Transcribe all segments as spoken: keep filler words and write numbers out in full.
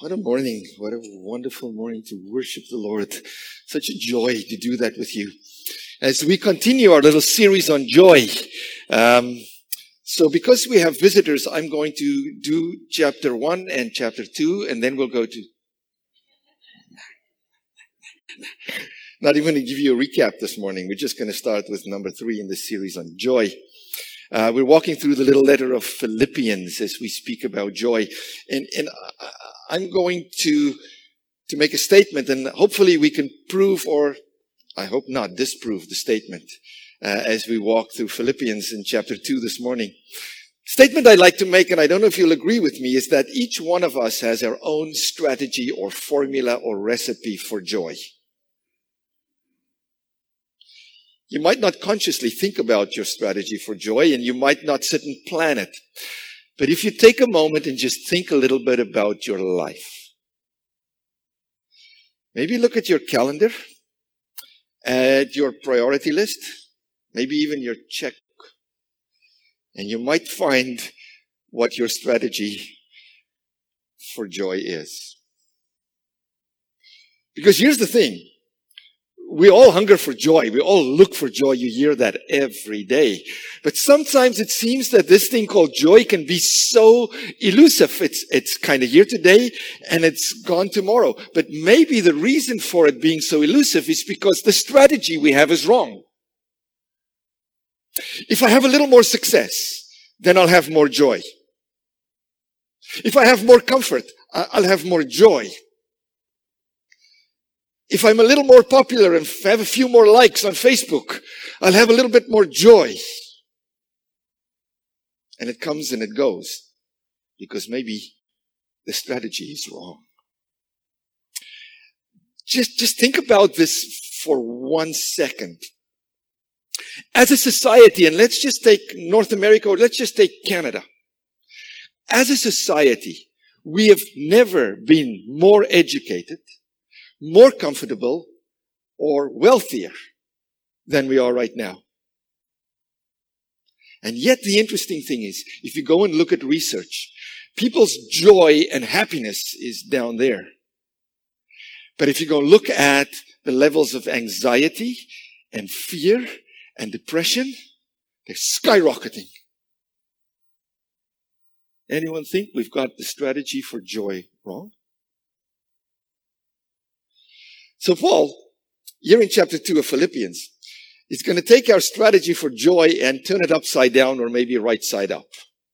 What a morning. What a wonderful morning to worship the Lord. Such a joy to do that with you. As we continue our little series on joy. Um, so because we have visitors, I'm going to do chapter one and chapter two, and then we'll go to... Not even going to give you a recap this morning. We're just going to start with number three in this series on joy. Uh, we're walking through the little letter of Philippians as we speak about joy. And, and I'm going to, to make a statement, and hopefully we can prove, or I hope not disprove the statement uh, as we walk through Philippians in chapter two this morning. Statement I'd like to make, and I don't know if you'll agree with me, is that each one of us has our own strategy or formula or recipe for joy. You might not consciously think about your strategy for joy, and you might not sit and plan it. But if you take a moment and just think a little bit about your life, maybe look at your calendar, at your priority list, maybe even your checkbook, and you might find what your strategy for joy is. Because here's the thing. We all hunger for joy. We all look for joy. You hear that every day. But sometimes it seems that this thing called joy can be so elusive. It's, it's kind of here today and it's gone tomorrow. But maybe the reason for it being so elusive is because the strategy we have is wrong. If I have a little more success, then I'll have more joy. If I have more comfort, I'll have more joy. If I'm a little more popular and have a few more likes on Facebook, I'll have a little bit more joy. And it comes and it goes because maybe the strategy is wrong. Just, just think about this for one second. As a society, and let's just take North America or let's just take Canada. As a society, we have never been more educated, more comfortable, or wealthier than we are right now. And yet the interesting thing is, if you go and look at research, people's joy and happiness is down there. But if you go look at the levels of anxiety and fear and depression, they're skyrocketing. Anyone think we've got the strategy for joy wrong? So Paul, here in chapter two of Philippians, is going to take our strategy for joy and turn it upside down or maybe right side up.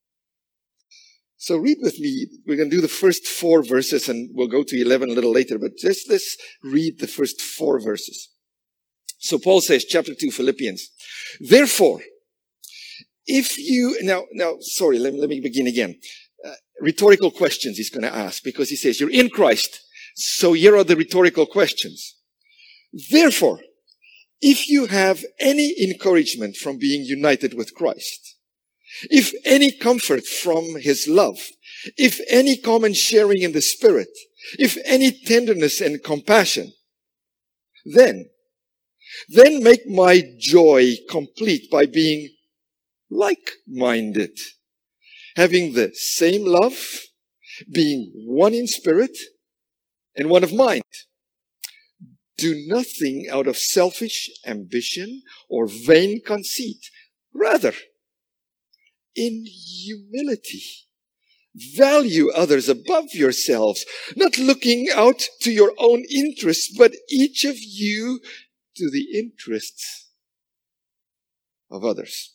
So read with me. We're going to do the first four verses and we'll go to eleven a little later, but just let's read the first four verses. So Paul says, chapter two, Philippians, therefore, if you, now, now, sorry, let me, let me begin again. Uh, rhetorical questions he's going to ask because he says, you're in Christ. So here are the rhetorical questions. Therefore, if you have any encouragement from being united with Christ, if any comfort from his love, if any common sharing in the Spirit, if any tenderness and compassion, then, then make my joy complete by being like-minded, having the same love, being one in spirit, and one of mind. Do nothing out of selfish ambition or vain conceit. Rather, in humility, value others above yourselves, not looking out to your own interests, but each of you to the interests of others.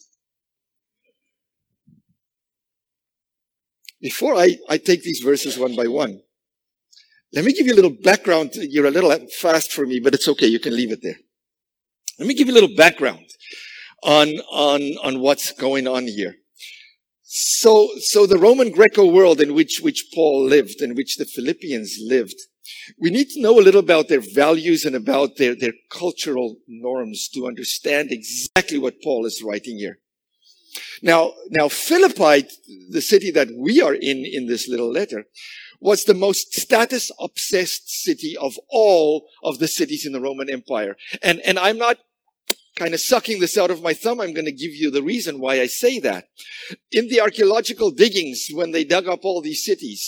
Before I, I take these verses one by one, let me give you a little background. You're a little fast for me, but it's okay. You can leave it there. Let me give you a little background on, on, on what's going on here. So, so the Roman Greco world in which, which Paul lived, in which the Philippians lived, we need to know a little about their values and about their, their cultural norms to understand exactly what Paul is writing here. Now, now Philippi, the city that we are in, in this little letter, was the most status-obsessed city of all of the cities in the Roman Empire. And, and I'm not kind of sucking this out of my thumb. I'm going to give you the reason why I say that. In the archaeological diggings, when they dug up all these cities,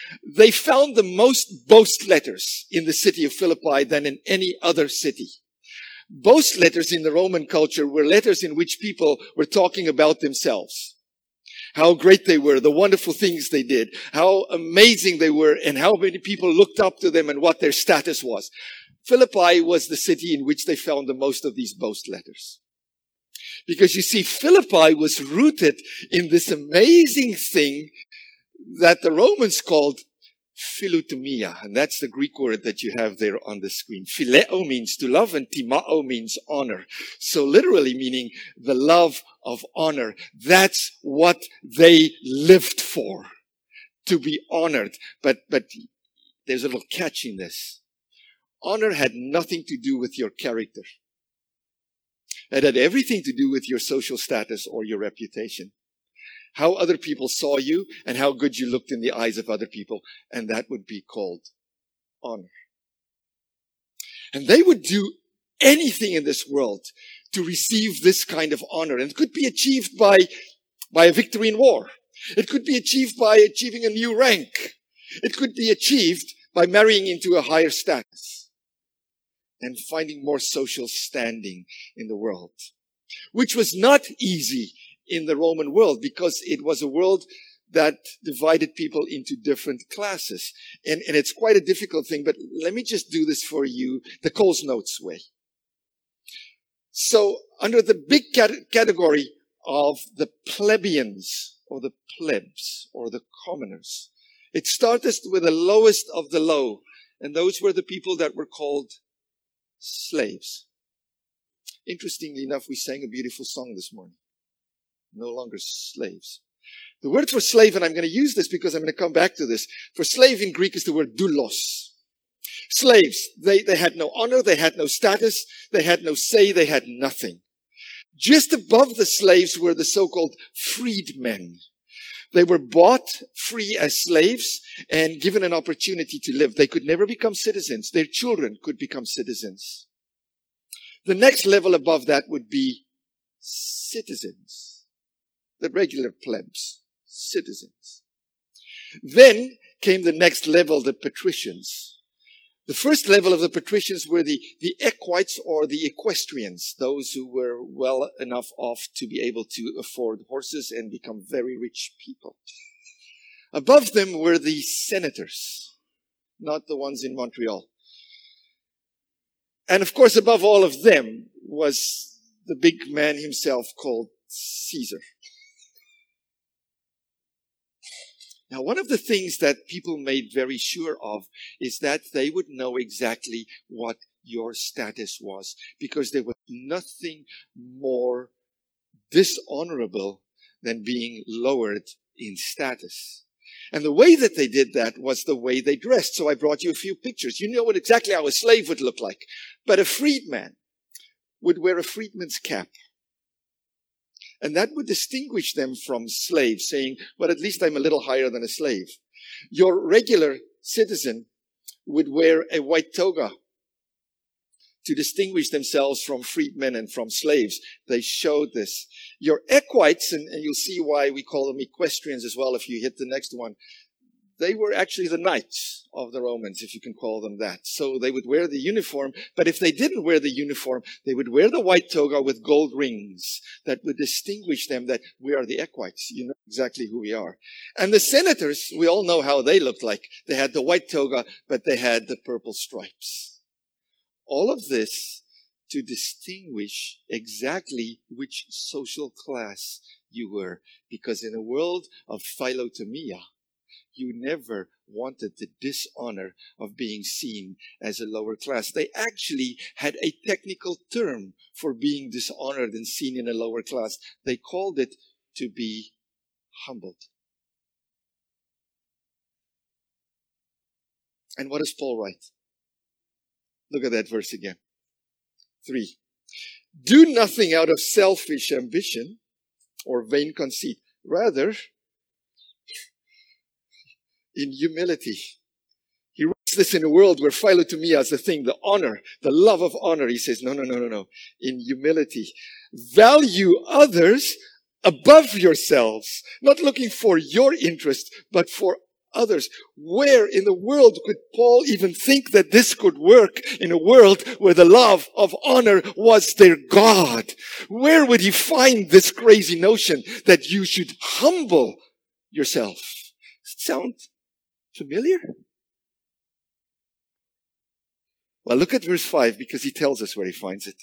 They found the most boast letters in the city of Philippi than in any other city. Boast letters in the Roman culture were letters in which people were talking about themselves. How great they were, the wonderful things they did, how amazing they were, and how many people looked up to them and what their status was. Philippi was the city in which they found the most of these boast letters. Because you see, Philippi was rooted in this amazing thing that the Romans called philotomia. And that's the Greek word that you have there on the screen. Phileo means to love and timao means honor. So literally meaning the love of honor. That's what they lived for. To be honored. But, but there's a little catch in this. Honor had nothing to do with your character. It had everything to do with your social status or your reputation. How other people saw you and how good you looked in the eyes of other people. And that would be called honor. And they would do anything in this world to receive this kind of honor. And it could be achieved by, by a victory in war. It could be achieved by achieving a new rank. It could be achieved by marrying into a higher status and finding more social standing in the world, which was not easy in the Roman world because it was a world that divided people into different classes. And, and it's quite a difficult thing, but let me just do this for you the Coles Notes way. So under the big cat- category of the plebeians or the plebs or the commoners, it started with the lowest of the low. And those were the people that were called slaves. Interestingly enough, we sang a beautiful song this morning. No longer slaves. The word for slave, and I'm going to use this because I'm going to come back to this. For slave in Greek is the word doulos. Slaves, they, they had no honor, they had no status, they had no say, they had nothing. Just above the slaves were the so-called freedmen. They were bought free as slaves and given an opportunity to live. They could never become citizens. Their children could become citizens. The next level above that would be citizens. The regular plebs. Citizens. Then came the next level, the patricians. The first level of the patricians were the, the equites or the equestrians, those who were well enough off to be able to afford horses and become very rich people. Above them were the senators, not the ones in Montreal. And of course, above all of them was the big man himself called Caesar. Now, one of the things that people made very sure of is that they would know exactly what your status was, because there was nothing more dishonorable than being lowered in status. And the way that they did that was the way they dressed. So I brought you a few pictures. You know what exactly how a slave would look like. But a freedman would wear a freedman's cap. And that would distinguish them from slaves, saying, well, at least I'm a little higher than a slave. Your regular citizen would wear a white toga to distinguish themselves from freedmen and from slaves. They showed this. Your equites, and, and you'll see why we call them equestrians as well if you hit the next one, they were actually the knights of the Romans, if you can call them that. So they would wear the uniform, but if they didn't wear the uniform, they would wear the white toga with gold rings that would distinguish them that we are the equites. You know exactly who we are. And the senators, we all know how they looked like. They had the white toga, but they had the purple stripes. All of this to distinguish exactly which social class you were. Because in a world of philotomia, you never wanted the dishonor of being seen as a lower class. They actually had a technical term for being dishonored and seen in a lower class. They called it to be humbled. And what does Paul write? Look at that verse again. Three. Do nothing out of selfish ambition or vain conceit. Rather, in humility. He writes this in a world where philotomia is the thing, the honor, the love of honor. He says, no, no, no, no, no. In humility. Value others above yourselves. Not looking for your interest, but for others. Where in the world could Paul even think that this could work in a world where the love of honor was their God? Where would he find this crazy notion that you should humble yourself? Does it sound familiar? Well, look at verse five because he tells us where he finds it.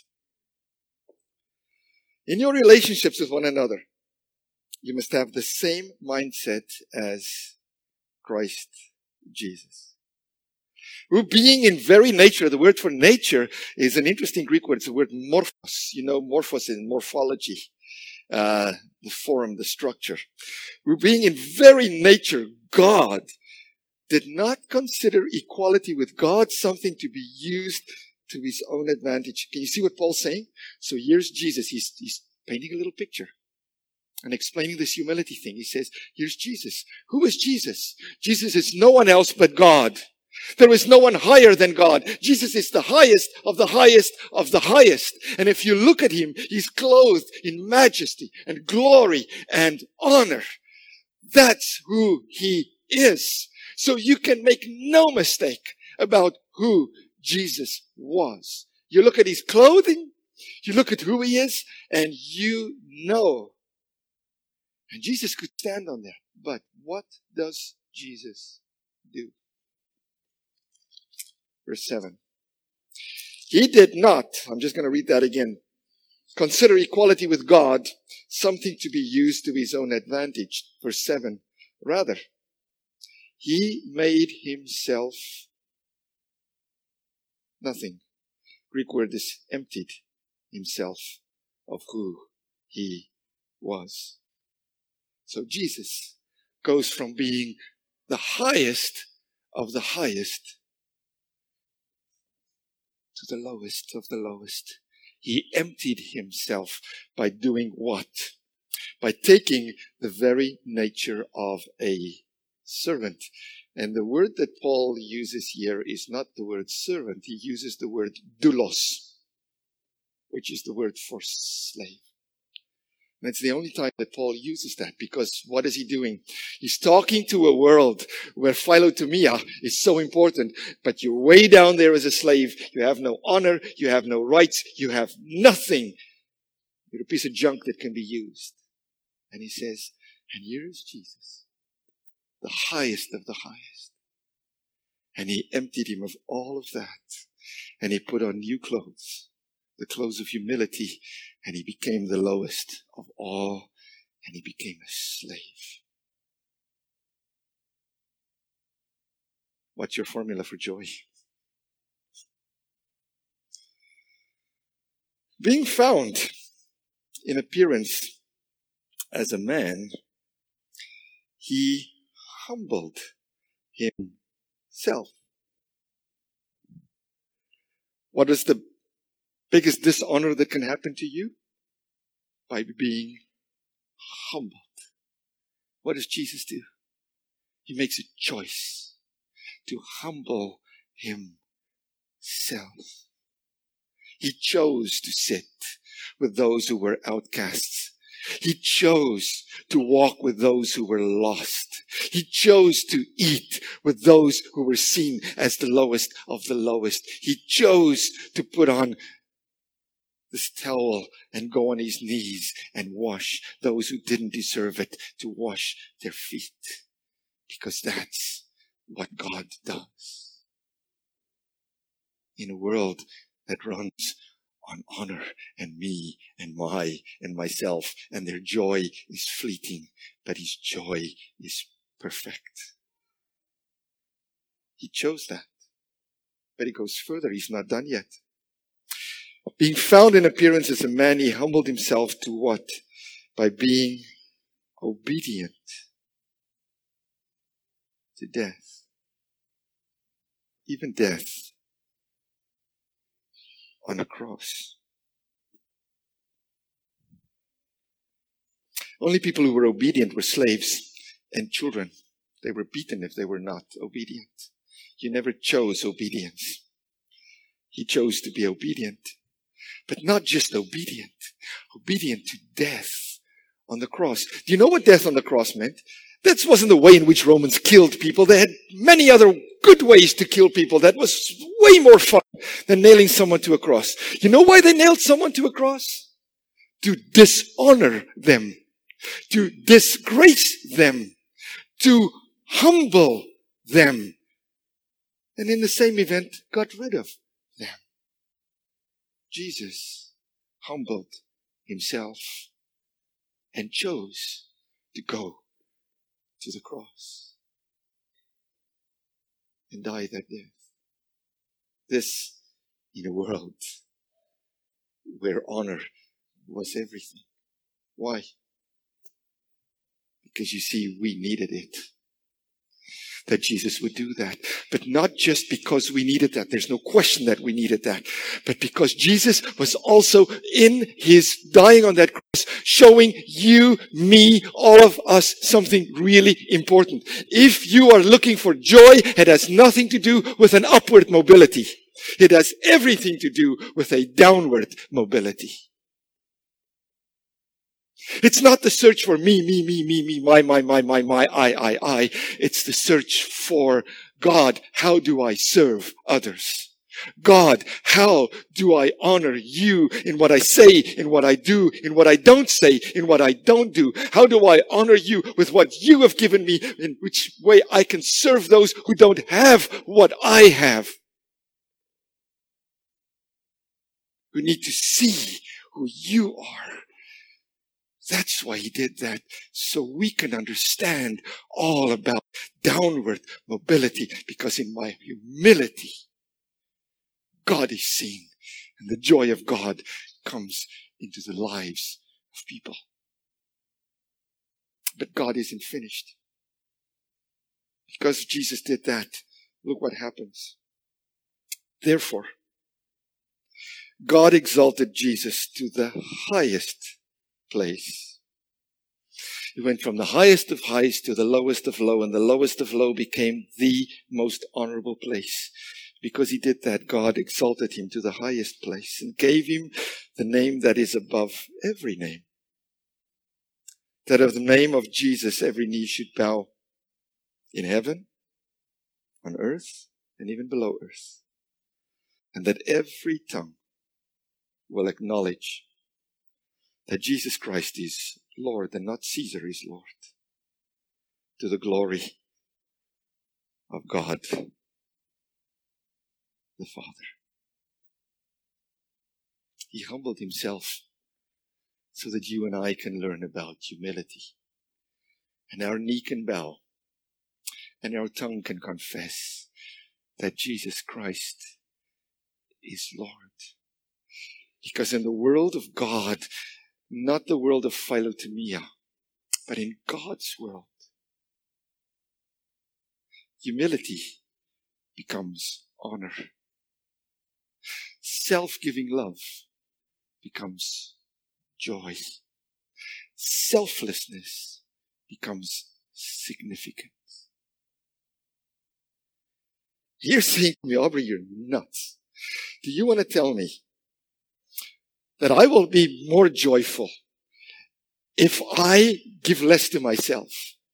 In your relationships with one another, you must have the same mindset as Christ Jesus, who being in very nature, the word for nature is an interesting Greek word. It's the word morphos. You know, morphos in morphology, uh, the form, the structure. Who being in very nature, God, did not consider equality with God something to be used to his own advantage. Can you see what Paul's saying? So here's Jesus. He's, he's painting a little picture and explaining this humility thing. He says, here's Jesus. Who is Jesus? Jesus is no one else but God. There is no one higher than God. Jesus is the highest of the highest of the highest. And if you look at him, he's clothed in majesty and glory and honor. That's who he is. So you can make no mistake about who Jesus was. You look at his clothing, you look at who he is, and you know. And Jesus could stand on that. But what does Jesus do? Verse seven. He did not, I'm just going to read that again, consider equality with God something to be used to his own advantage. Verse seven. Rather, he made himself nothing. Greek word is emptied himself of who he was. So Jesus goes from being the highest of the highest to the lowest of the lowest. He emptied himself by doing what? By taking the very nature of a servant. And the word that Paul uses here is not the word servant. He uses the word doulos, which is the word for slave. And it's the only time that Paul uses that, because what is he doing? He's talking to a world where philotomia is so important, but you're way down there as a slave. You have no honor. You have no rights. You have nothing. You're a piece of junk that can be used. And he says, and here is Jesus, the highest of the highest. And he emptied him of all of that. And he put on new clothes, the clothes of humility. And he became the lowest of all. And he became a slave. What's your formula for joy? Being found in appearance as a man, he humbled himself. What is the biggest dishonor that can happen to you? By being humbled. What does Jesus do? He makes a choice to humble himself. He chose to sit with those who were outcasts. He chose to walk with those who were lost. He chose to eat with those who were seen as the lowest of the lowest. He chose to put on this towel and go on his knees and wash those who didn't deserve it, to wash their feet. Because that's what God does. In a world that runs on honor and me and my and myself, and their joy is fleeting, but his joy is perfect. He chose that. But he goes further. He's not done yet. Being found in appearance as a man, he humbled himself to what? By being obedient to death. Even death on a cross. Only people who were obedient were slaves and children. They were beaten if they were not obedient. You never chose obedience. He chose to be obedient. But not just obedient. Obedient to death on the cross. Do you know what death on the cross meant? That wasn't the way in which Romans killed people. They had many other good ways to kill people. That was way more fun than nailing someone to a cross. You know why they nailed someone to a cross? To dishonor them, to disgrace them, to humble them. And in the same event, got rid of them. Jesus humbled himself and chose to go to the cross and die that death. This in a world where honor was everything. Why? Because you see, we needed it. That Jesus would do that. But not just because we needed that. There's no question that we needed that. But because Jesus was also in his dying on that cross, showing you, me, all of us something really important. If you are looking for joy, it has nothing to do with an upward mobility. It has everything to do with a downward mobility. It's not the search for me, me, me, me, me, my, my, my, my, my, I, I, I. It's the search for God. How do I serve others? God, how do I honor you in what I say, in what I do, in what I don't say, in what I don't do? How do I honor you with what you have given me, in which way I can serve those who don't have what I have? Who need to see who you are. That's why he did that, so we can understand all about downward mobility, because in my humility, God is seen, and the joy of God comes into the lives of people. But God isn't finished. Because Jesus did that, look what happens. Therefore, God exalted Jesus to the highest place. He went from the highest of highs to the lowest of low, and the lowest of low became the most honorable place. Because he did that, God exalted him to the highest place and gave him the name that is above every name. That of the name of Jesus every knee should bow in heaven, on earth, and even below earth. And that every tongue will acknowledge that Jesus Christ is Lord and not Caesar is Lord, to the glory of God the Father. He humbled himself so that you and I can learn about humility. And our knee can bow and our tongue can confess that Jesus Christ is Lord. Because in the world of God, not the world of philotomia, but in God's world, humility becomes honor. Self-giving love becomes joy. Selflessness becomes significance. You're saying to me, Aubrey, you're nuts. Do you want to tell me that I will be more joyful if I give less to myself?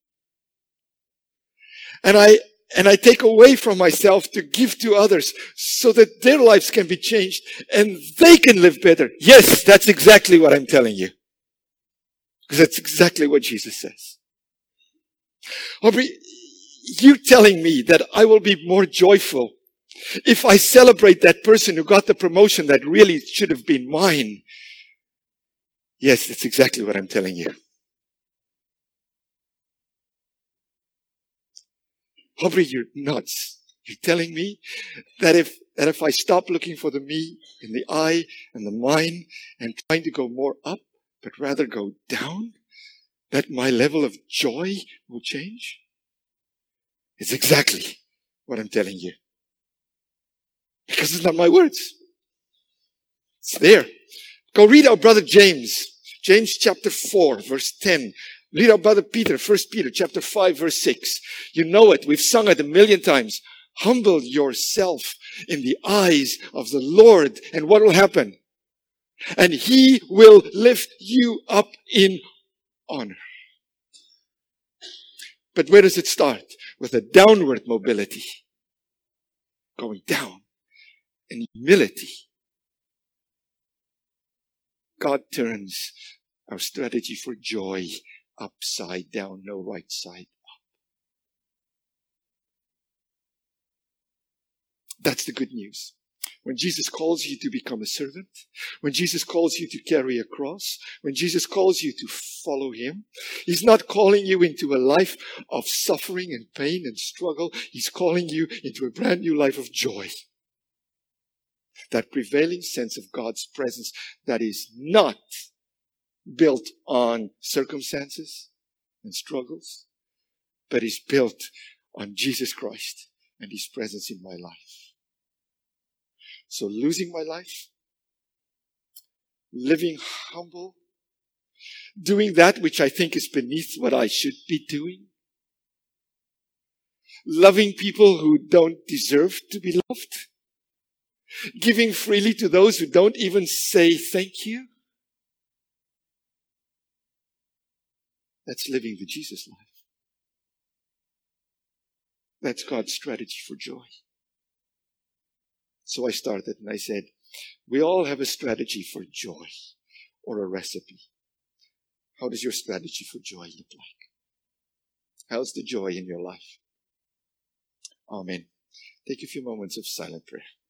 And I, and I take away from myself to give to others so that their lives can be changed and they can live better. Yes, that's exactly what I'm telling you. Because that's exactly what Jesus says. Aubrey, you telling me that I will be more joyful if I celebrate that person who got the promotion that really should have been mine. Yes, that's exactly what I'm telling you. Aubrey, you're nuts. You're telling me that if, that if I stop looking for the me in the I and the mine and trying to go more up, but rather go down, that my level of joy will change? It's exactly what I'm telling you. Because it's not my words. It's there. Go read our brother James. James chapter four, verse ten. Read our brother Peter, First Peter chapter five, verse six. You know it. We've sung it a million times. Humble yourself in the eyes of the Lord. And what will happen? And he will lift you up in honor. But where does it start? With a downward mobility. Going down in humility. God turns our strategy for joy upside down, no right side up. That's the good news. When Jesus calls you to become a servant, when Jesus calls you to carry a cross, when Jesus calls you to follow him, he's not calling you into a life of suffering and pain and struggle. He's calling you into a brand new life of joy. That prevailing sense of God's presence that is not built on circumstances and struggles, but is built on Jesus Christ and his presence in my life. So losing my life, living humble, doing that which I think is beneath what I should be doing, loving people who don't deserve to be loved, giving freely to those who don't even say thank you. That's living the Jesus life. That's God's strategy for joy. So I started and I said, we all have a strategy for joy or a recipe. How does your strategy for joy look like? How's the joy in your life? Amen. Take a few moments of silent prayer.